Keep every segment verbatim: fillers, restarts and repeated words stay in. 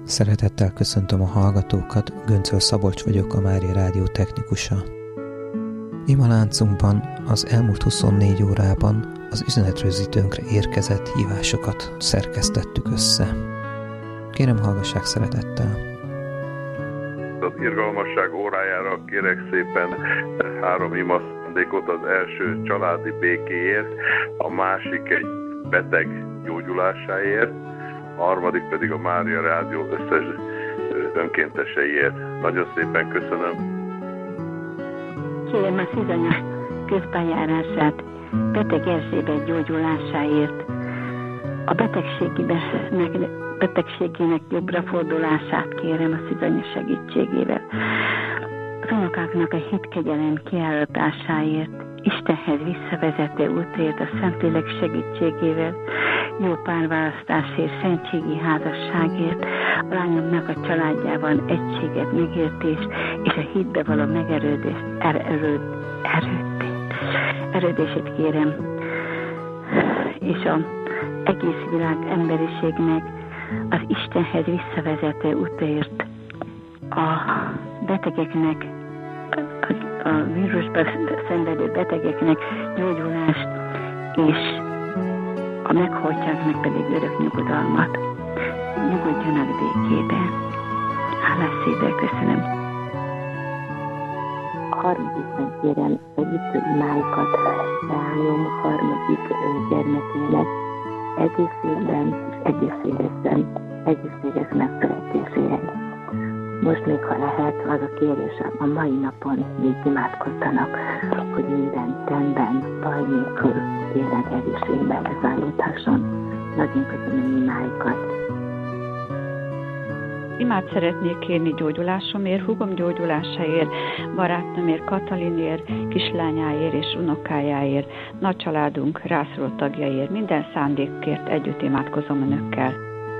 Szeretettel köszöntöm a hallgatókat, Göncöl Szabolcs vagyok, a Mária Rádió technikusa. Imaláncunkban az elmúlt huszonnégy órában az üzenetrögzítőnkre érkezett hívásokat szerkesztettük össze. Kérem, hallgassák szeretettel! Az irgalmasság órájára kérek szépen három ima szándékot, az első családi békéért, a másik egy beteg gyógyulásáért, a harmadik pedig a Mária Rádió összes önkénteseiért. Nagyon szépen köszönöm. Kérem a szizanyos közbejárását beteg Erzsébet gyógyulásáért, a betegségének, betegségének jobbra fordulását kérem a szizanyos segítségével. Az unokáknak a hitkegyelem kiállításáért, Istenhez visszavezető útért a Szentlélek segítségével, jó párválasztásért, szentségi házasságért, a lányomnak a családjában egységet, megértést és a hitbe való megerődést, er, erőd, erőd, erődését kérem, és az egész világ emberiségnek az Istenhez visszavezető útért, a betegeknek, a vírusban szenvedő betegeknek gyógyulást, és a meghaltjáknak pedig örök nyugodalmat. Nyugodjanak békében. Hálás szépen köszönöm. A harmadikben kérem segítő imáikat leányom harmadik gyermekének egészségben és egészségesen, egészséges megszületésére. Most még, ha lehet, az a kérésem, a mai napon még imádkozzanak, hogy minden rendben, baj nélkül, tényleg egészségben lezállíthasson. Nagyon köszönöm imáikat. Imát szeretnék kérni gyógyulásomért, húgom gyógyulásáért, barátnőmért, Katalinért, kislányáért és unokájáért, nagy családunk rászoruló tagjaiért, minden szándékért együtt imádkozom önökkel.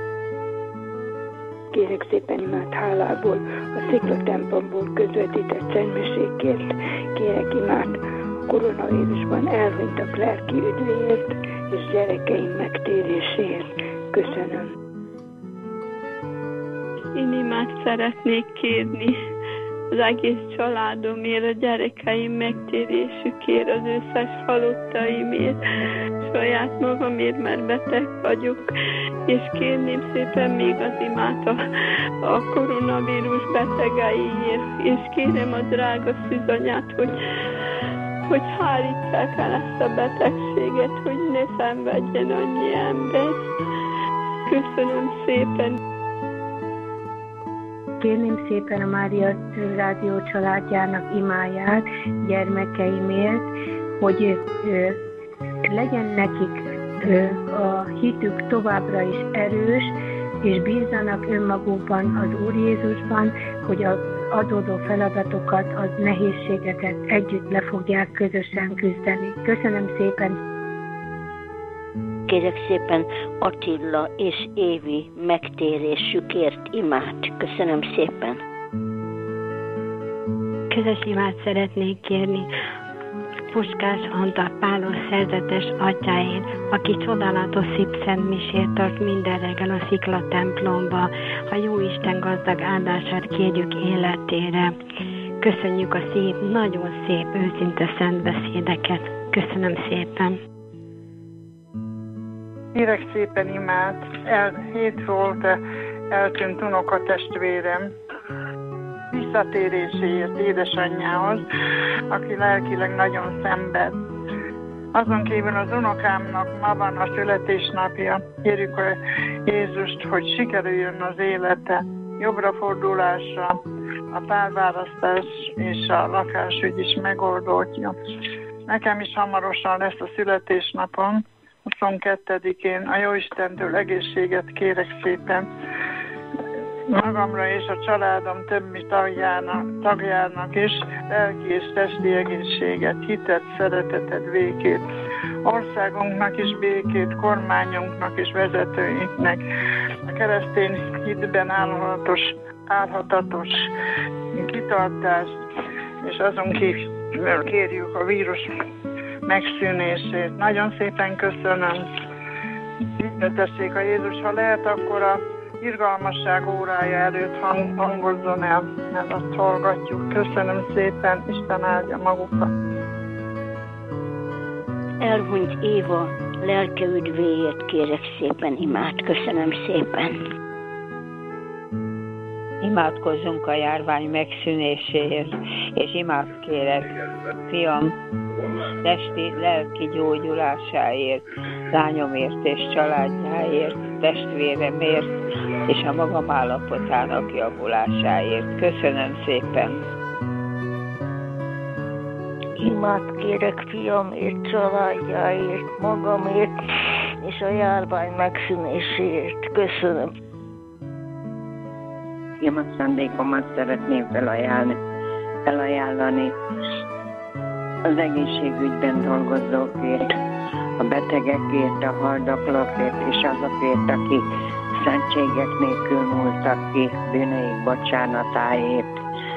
Kérek szépen imát hálából, a Szikla templomból közvetített szentmisékért, kérek imát a koronavírusban elhunytak lelki üdvéért és gyerekeim megtérésért. Köszönöm. Én imát szeretnék kérni az egész családomért, a gyerekeim megtérésükért, az összes halottaimért, saját magamért, mert beteg vagyok, és kérném szépen még az imát a, a koronavírus betegeiért, és kérem a drága szűzanyát, hogy, hogy hárítsák el ezt a betegséget, hogy ne szenvedjen annyi ember. Köszönöm szépen. Kérném szépen a Mária Rádió családjának imáját gyermekeimért, hogy ö, legyen nekik ö, a hitük továbbra is erős, és bízzanak önmagukban az Úr Jézusban, hogy az adódó feladatokat, az nehézségeket együtt le fogják közösen küzdeni. Köszönöm szépen! Kérek szépen Attila és Évi megtérésükért imát. Köszönöm szépen. Közös imát szeretnék kérni Puskás Antal Pálos szerzetes atyáért, aki csodálatos szívszentmisét tart minden reggel a Szikla templomba. A Jóisten gazdag áldását kérjük életére. Köszönjük a szép, nagyon szép, őszinte szent beszédeket. Köszönöm szépen. Kérek szépen imát, el, hét volt eltűnt unokatestvérem visszatéréséért édesanyjához, aki lelkileg nagyon szenved. Azon kívül az unokámnak ma van a születésnapja. Kérjük a Jézust, hogy sikerüljön az élete, jobbra fordulásra, a párválasztás és a lakásügy is megoldódja. Nekem is hamarosan lesz a születésnapom, huszonkettedikén a Jóistentől egészséget kérek szépen magamra és a családom többi tagjának, tagjának is, lelki és testi egészséget, hitet, szeretetet, békét. Országunknak is békét, kormányunknak és vezetőinknek, a keresztény hitben állhatos, állhatatos kitartást, és azon kívül kérjük a vírus megszűnését. Nagyon szépen köszönöm. Hirdetessék a Jézus, ha lehet, akkor a irgalmasság órája előtt hang, hangozzon el, mert azt hallgatjuk. Köszönöm szépen, Isten áldja magukat. Elhunyt Éva lelke üdvéért kérek szépen imát. Köszönöm szépen. Imádkozzunk a járvány megszűnéséért, és imád kérek, fiam, testi, lelki gyógyulásáért, lányomért és családjáért, testvéremért, és a magam állapotának javulásáért. Köszönöm szépen. Imát kérek fiamért, családjáért, magamért, és a járvány megszűnéséért. Köszönöm. Én a szándékomat szeretném felajánlani, felajánlani az egészségügyben dolgozókért, a betegekért, a haldoklókért, és azokért, akik szentségek nélkül múltak ki bűneik bocsánatáért.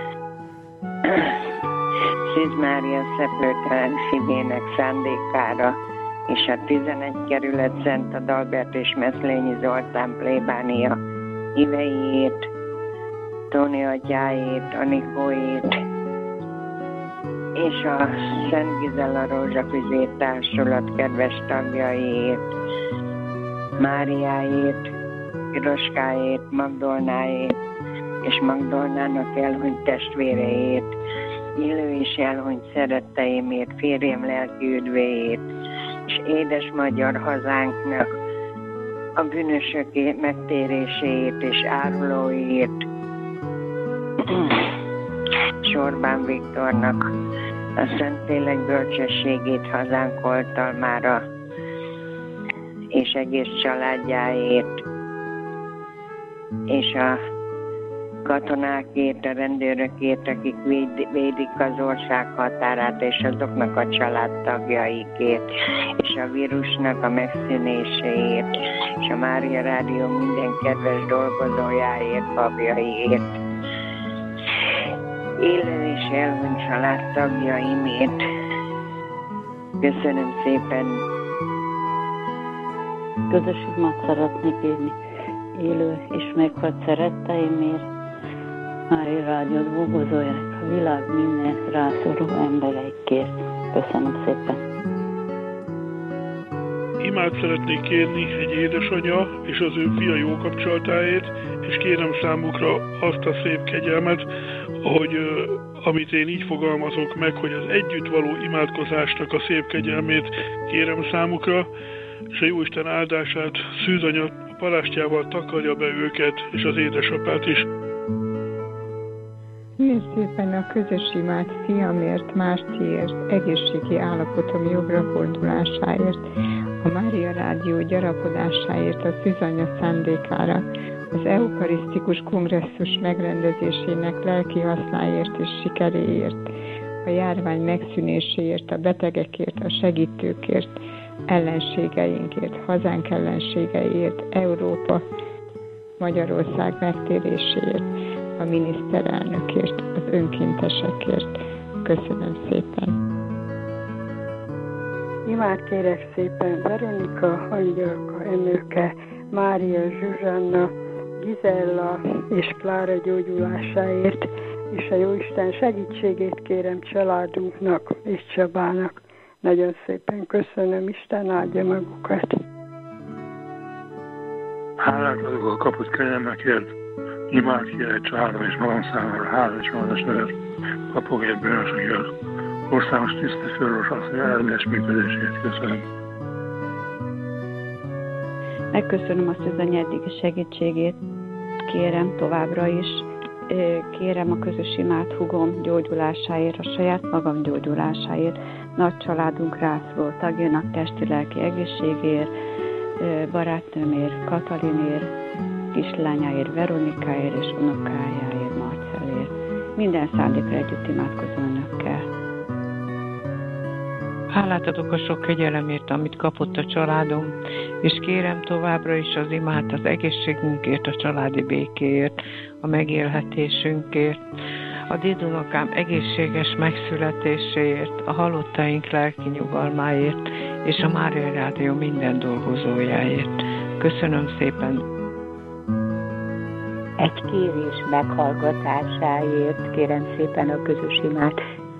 Szűz Mária szeplőtelen szívének szándékára, és a tizenegy kerület Szent Adalbert és Meszlényi Zoltán plébánia híveiért, Tóni atyáért, Anikóért, és a Szent Gizella Rózsafűzér Társulat kedves tagjaiért, Máriáért, Piroskáért, Magdolnáért, és Magdolnának elhunyt testvéreért, élő és elhunyt szeretteimért, férjem lelki üdvéért, és édes magyar hazánknak a bűnösök megtéréséért és árulóért, Sorbán Viktornak a Szentlélek bölcsességét hazánk oltalmára, és egész családjáért, és a katonákért, a rendőrökért, akik véd, védik az ország határát, és azoknak a családtagjaikért, és a vírusnak a megszűnéséért, és a Mária Rádió minden kedves dolgozójáért, babjaiért, élő és elhunyt családtagjaimért. Köszönöm szépen. Közös imát szeretnék írni élő és meghalt szeretteimért, Mária Rádió dolgozójának, a világ minden rászoruló embereikért. Köszönöm szépen. Imát szeretnék kérni egy édesanyja és az ő fia jó kapcsolatáért, és kérem számukra azt a szép kegyelmet, hogy amit én így fogalmazok meg, hogy az együtt való imádkozásnak a szép kegyelmét kérem számukra, és a Jóisten áldását szűzanya parástjával takarja be őket, és az édesapát is. Kérj szépen a közös imát fiamért, Márciért, egészségi állapotom jobbra fordulásáért, a Mária Rádió gyarapodásáért, a szűzanya szándékára, az eukarisztikus kongresszus megrendezésének lelki hasznáért és sikeréért, a járvány megszűnéséért, a betegekért, a segítőkért, ellenségeinkért, hazánk ellenségeiért, Európa, Magyarország megtéréséért, a miniszterelnökért, az önkéntesekért. Köszönöm szépen. Imát kérek szépen Veronika, Angyalka, Emőke, Mária, Zsuzsanna, Gizella és Klára gyógyulásáért, és a Jóisten segítségét kérem családunknak és Csabának. Nagyon szépen köszönöm, Isten áldja magukat. Hálát adok a kapott kegyelmekért, imát kérek családom és magam számára, hálát és magadat kapok bűnösökért. Országos tisztviselős asszony ellenes működését. Köszönöm. Megköszönöm a szűzanya eddigi segítségét, kérem továbbra is, kérem a közös imát húgom gyógyulásáért, a saját magam gyógyulásáért, nagy családunk rászoruló tagjának testi-lelki egészségért, barátnőmért, Katalinért, kislányáért, Veronikáért és unokájáért, Marcelért. Minden szándékra együtt imádkozom önökkel. Hálát adok a sok kegyelemért, amit kapott a családom, és kérem továbbra is az imát az egészségünkért, a családi békéért, a megélhetésünkért, a dédunokám egészséges megszületéséért, a halottaink lelki nyugalmáért, és a Mária Rádió minden dolgozójáért. Köszönöm szépen! egy kérés meghallgatásáért, kérem szépen a közös imát.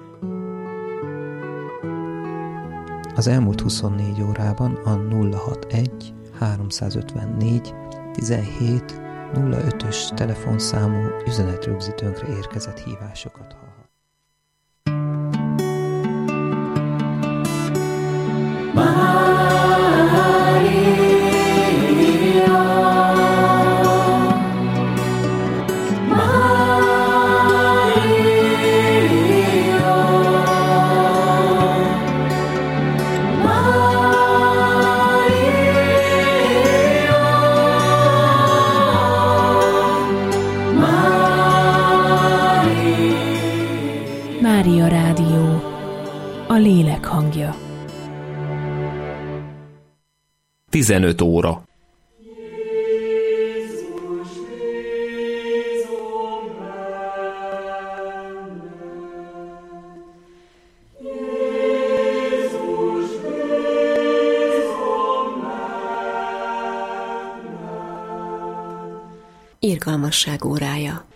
Az elmúlt huszonnégy órában a nulla hatvanegy háromszázötvennégy tizenhét nulla ötös telefonszámú üzenetrögzítőnkre érkezett hívásokat hallhat. Mária Rádió, a lélek hangja. tizenöt óra. Irgalmasság órája.